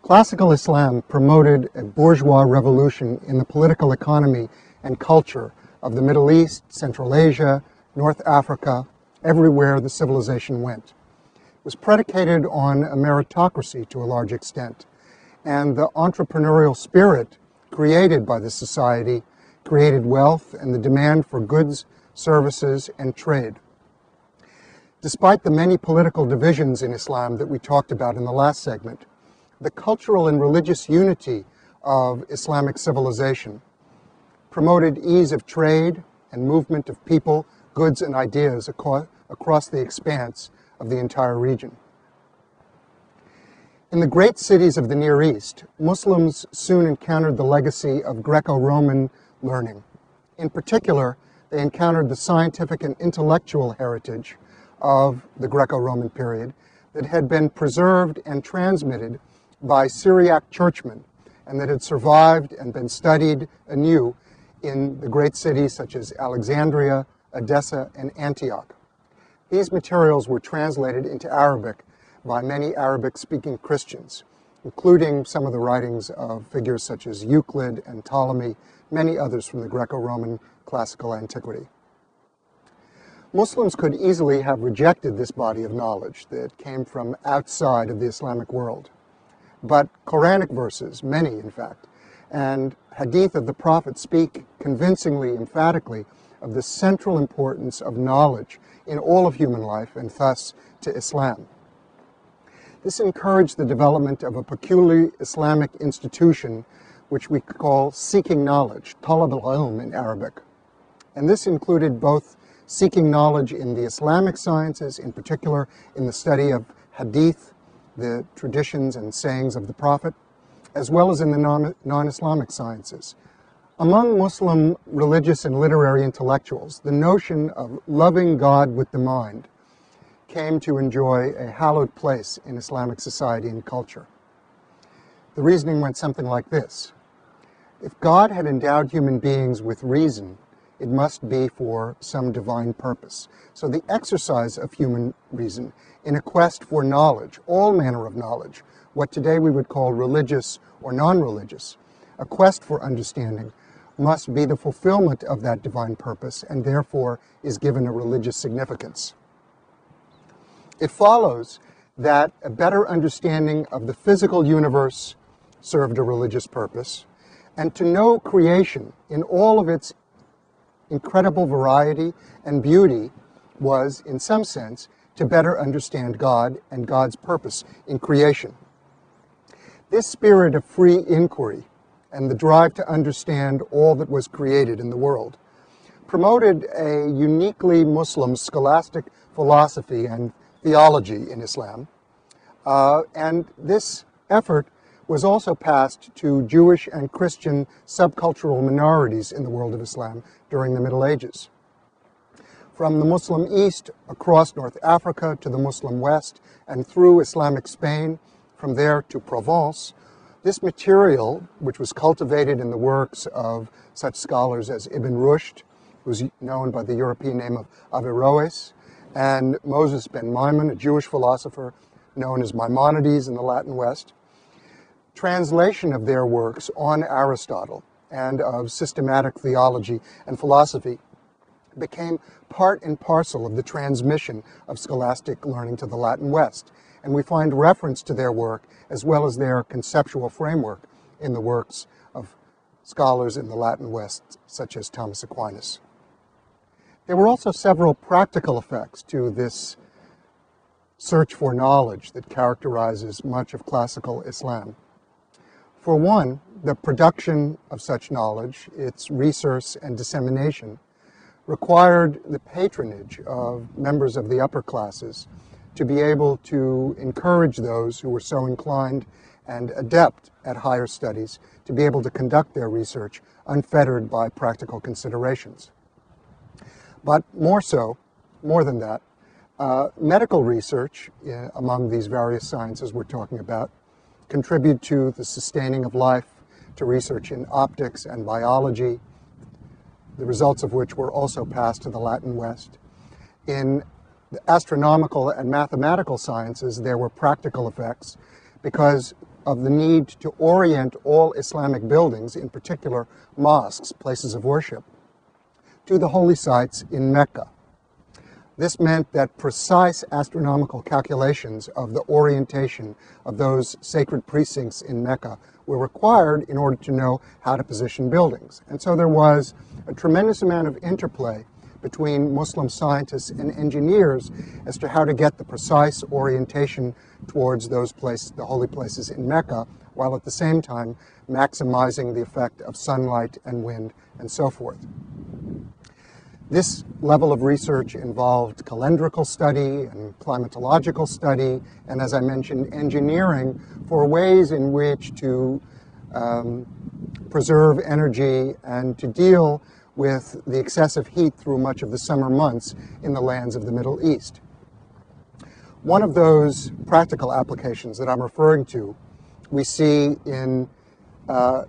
Classical Islam promoted a bourgeois revolution in the political economy and culture of the Middle East, Central Asia, North Africa, everywhere the civilization went. It was predicated on a meritocracy to a large extent, and the entrepreneurial spirit created by the society created wealth and the demand for goods, services, and trade. Despite the many political divisions in Islam that we talked about in the last segment, the cultural and religious unity of Islamic civilization promoted ease of trade and movement of people, goods, and ideas across the expanse of the entire region. In the great cities of the Near East, Muslims soon encountered the legacy of Greco-Roman learning. In particular, they encountered the scientific and intellectual heritage of the Greco-Roman period that had been preserved and transmitted by Syriac churchmen and that had survived and been studied anew in the great cities such as Alexandria, Edessa, and Antioch. These materials were translated into Arabic by many Arabic-speaking Christians, including some of the writings of figures such as Euclid and Ptolemy, many others from the Greco-Roman classical antiquity. Muslims could easily have rejected this body of knowledge that came from outside of the Islamic world. But Quranic verses, many in fact, and hadith of the Prophet speak convincingly, emphatically, of the central importance of knowledge in all of human life and thus to Islam. This encouraged the development of a peculiar Islamic institution which we call seeking knowledge, talab al-ilm in Arabic. And this included both seeking knowledge in the Islamic sciences, in particular in the study of hadith, the traditions and sayings of the Prophet, as well as in the non-Islamic sciences. Among Muslim religious and literary intellectuals, the notion of loving God with the mind came to enjoy a hallowed place in Islamic society and culture. The reasoning went something like this. If God had endowed human beings with reason, it must be for some divine purpose. So the exercise of human reason in a quest for knowledge, all manner of knowledge, what today we would call religious or non-religious, a quest for understanding, must be the fulfillment of that divine purpose and therefore is given a religious significance. It follows that a better understanding of the physical universe served a religious purpose, and to know creation in all of its incredible variety and beauty was, in some sense, to better understand God and God's purpose in creation. This spirit of free inquiry and the drive to understand all that was created in the world promoted a uniquely Muslim scholastic philosophy and theology in Islam, and this effort was also passed to Jewish and Christian subcultural minorities in the world of Islam during the Middle Ages. From the Muslim East across North Africa to the Muslim West and through Islamic Spain, from there to Provence, this material, which was cultivated in the works of such scholars as Ibn Rushd, who was known by the European name of Averroes, and Moses ben Maimon, a Jewish philosopher known as Maimonides in the Latin West, translation of their works on Aristotle and of systematic theology and philosophy became part and parcel of the transmission of scholastic learning to the Latin West. And we find reference to their work as well as their conceptual framework in the works of scholars in the Latin West, such as Thomas Aquinas. There were also several practical effects to this search for knowledge that characterizes much of classical Islam. For one, the production of such knowledge, its research and dissemination, required the patronage of members of the upper classes to be able to encourage those who were so inclined and adept at higher studies to be able to conduct their research unfettered by practical considerations. But more than that, medical research among these various sciences we're talking about contribute to the sustaining of life, to research in optics and biology, the results of which were also passed to the Latin West. In the astronomical and mathematical sciences, there were practical effects because of the need to orient all Islamic buildings, in particular mosques, places of worship, to the holy sites in Mecca. This meant that precise astronomical calculations of the orientation of those sacred precincts in Mecca were required in order to know how to position buildings. And so there was a tremendous amount of interplay between Muslim scientists and engineers as to how to get the precise orientation towards those places, the holy places in Mecca, while at the same time maximizing the effect of sunlight and wind and so forth. This level of research involved calendrical study and climatological study, and as I mentioned, engineering for ways in which to preserve energy and to deal with the excessive heat through much of the summer months in the lands of the Middle East. One of those practical applications that I'm referring to, we see in a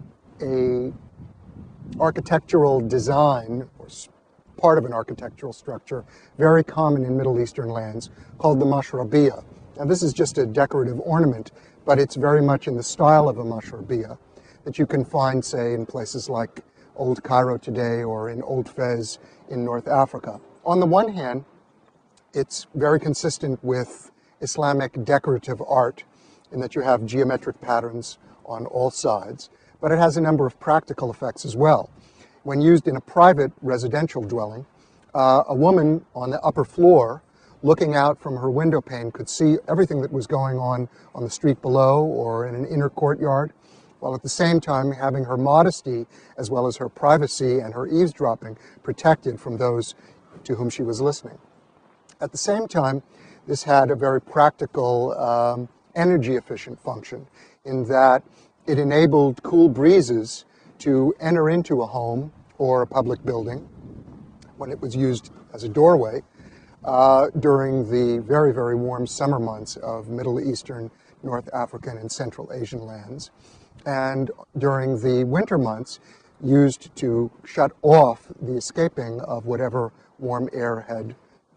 architectural design, or part of an architectural structure, very common in Middle Eastern lands, called the mashrabiyah. Now this is just a decorative ornament, but it's very much in the style of a mashrabiyah that you can find, say, in places like Old Cairo today or in Old Fez in North Africa. On the one hand, it's very consistent with Islamic decorative art in that you have geometric patterns on all sides, but it has a number of practical effects as well. When used in a private residential dwelling, a woman on the upper floor looking out from her window pane could see everything that was going on the street below or in an inner courtyard, while at the same time having her modesty as well as her privacy and her eavesdropping protected from those to whom she was listening. At the same time, this had a very practical energy efficient function in that it enabled cool breezes to enter into a home or a public building when it was used as a doorway during the very, very warm summer months of Middle Eastern, North African, and Central Asian lands, and during the winter months used to shut off the escaping of whatever warm air had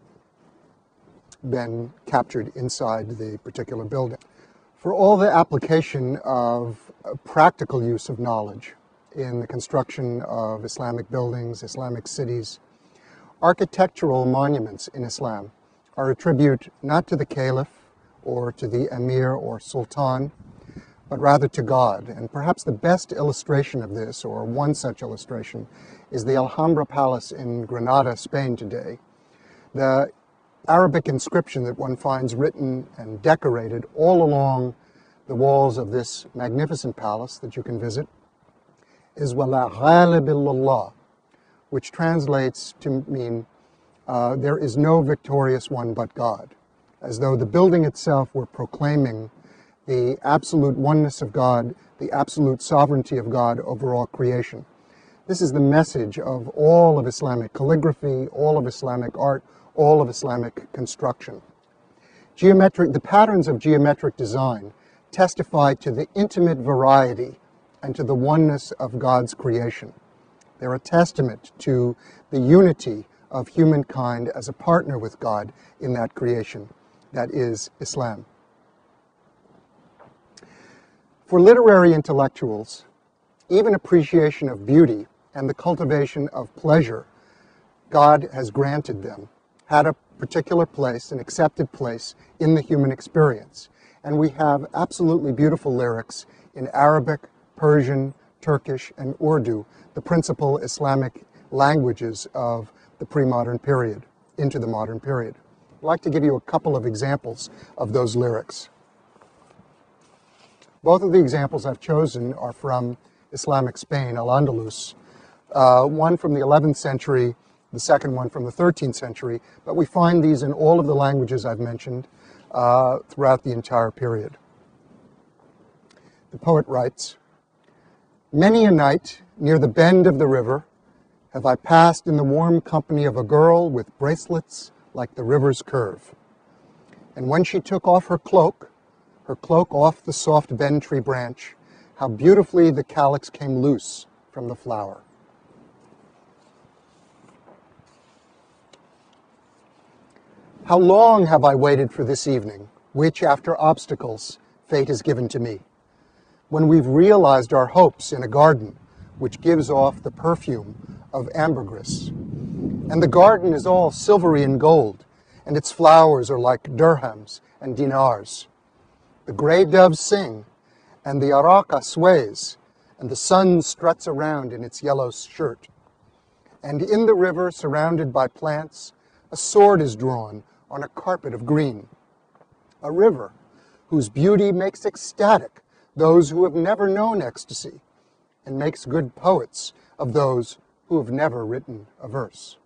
been captured inside the particular building. For all the application of practical use of knowledge in the construction of Islamic buildings, Islamic cities, architectural monuments in Islam are a tribute not to the caliph or to the emir or sultan, but rather to God. And perhaps the best illustration of this, or one such illustration, is the Alhambra Palace in Granada, Spain today. The Arabic inscription that one finds written and decorated all along the walls of this magnificent palace that you can visit is وَلَا غَالِبَ إِلَّا اللَّهِ, which translates to mean there is no victorious one but God, as though the building itself were proclaiming the absolute oneness of God, the absolute sovereignty of God over all creation. This is the message of all of Islamic calligraphy, all of Islamic art, all of Islamic construction. The patterns of geometric design testify to the intimate variety and to the oneness of God's creation. They're a testament to the unity of humankind as a partner with God in that creation. That is Islam. For literary intellectuals, even appreciation of beauty and the cultivation of pleasure God has granted them had a particular place, an accepted place in the human experience. And we have absolutely beautiful lyrics in Arabic, Persian, Turkish, and Urdu, the principal Islamic languages of the pre-modern period into the modern period. I'd like to give you a couple of examples of those lyrics. Both of the examples I've chosen are from Islamic Spain, Al-Andalus, one from the 11th century, the second one from the 13th century, but we find these in all of the languages I've mentioned throughout the entire period. The poet writes, "Many a night near the bend of the river have I passed in the warm company of a girl with bracelets like the river's curve. And when she took off her cloak off the soft bend tree branch, how beautifully the calyx came loose from the flower." How long have I waited for this evening, which after obstacles fate has given to me? when we've realized our hopes in a garden which gives off the perfume of ambergris. And the garden is all silvery and gold, and its flowers are like dirhams and dinars. The gray doves sing, and the araka sways, and the sun struts around in its yellow shirt. And in the river, surrounded by plants, a sword is drawn on a carpet of green. A river whose beauty makes ecstatic those who have never known ecstasy, and makes good poets of those who have never written a verse.